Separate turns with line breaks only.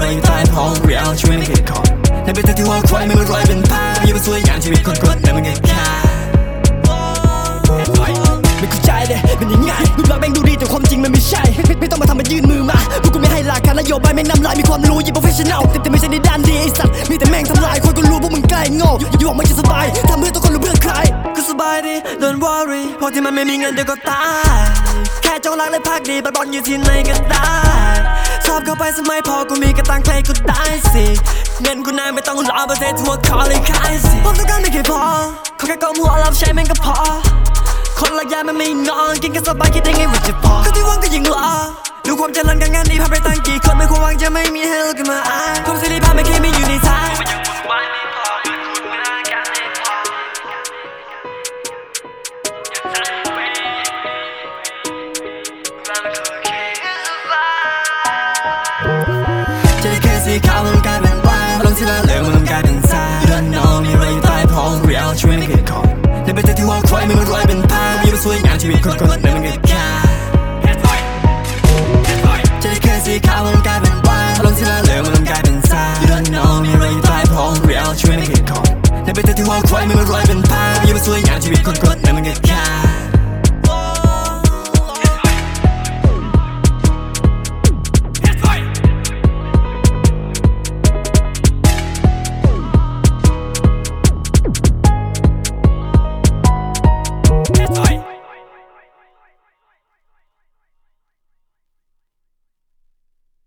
อะไรอยู่ใต้ท้องเรียลชีวิตไม่เคยขอในเป็นเธอที่ว่าใครไม่มาร้อยเป็นพันยังไม่สวยงามชีวิตคนๆแต่มันแค่ไม่เข้าใจเลยเป็นยังไงรูปลักษณ์แม่งดูดีแต่ความจริงมันไม่ใช่ไม่ต้องมาทำมายื่นมือมาพวกกูไม่ให้หลักการนโยบายแม่งนำลายมีความรู้ยิ่งโปรเฟชชั่นแนลแต่ไม่ใช่ในด้านดีไอ้สัตว์มีแต่แม่งทำลายคนก็รู้พวกมึงใกล้โง่อยู่ออกมาจะสบายทำเพื่อทุกคนหรือเพื่อใครก็สบายดี don't worry พอที่มันไม่มีเงินเดี๋ยวก็ตายแค่จงรักและพักดีบอลอยู่ที่ไหนก็ได้ชอบเข้าไปสมัยพอกูมีกระตังใครก็ได้สิเงินกูนายไม่ต้องรอประเทศทั่วขอเลยขายสิผมต้องการไม่แค่พอขอแค่ก้มหัวรับใช้แม่งก็พอคนละยามันไม่นอนกินกันสบายคิดได้ไงว่าจะพอก็ที่ว่างก็ยิ่งรอดูความเจริญการงานดีพาไปตั้งกี่คนไม่ควรวางจะไม่มีให้เราขึ้นมาอ้างความสิริภาพไม่เคยมีอยู่ในทางจะได้แค่สีขาวมันกลายเป็นลายอารมณ์ที่ละเลวมันกลายเป็นทราย You don't know มีอะไรอยู่ใต้ท้อง Real ชีวิตไม่เคยขอในเป็นเธอที่ว่าใครไม่มาร้อยเป็นพันยังไม่สวยงามชีวิตคนๆแต่มันแค่จะได้แค่สีขาวมันกลายเป็นลายอารมณ์ที่ละเลวมันกลายเป็นทราย You don't know มีอะไรอยู่ใต้ท้อง Real ชีวิตไม่เคยขอในเป็นเธอที่ว่าใครไม่มาร้อยเป็นพันยังไม่สวยงามชีวิตคนๆแต่มันแค่